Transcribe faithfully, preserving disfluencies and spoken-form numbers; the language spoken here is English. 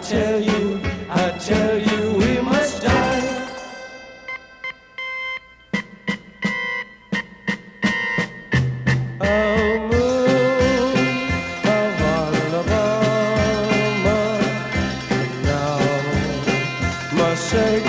tell you, I tell you, we must die. Oh, moon of Alabama, now must say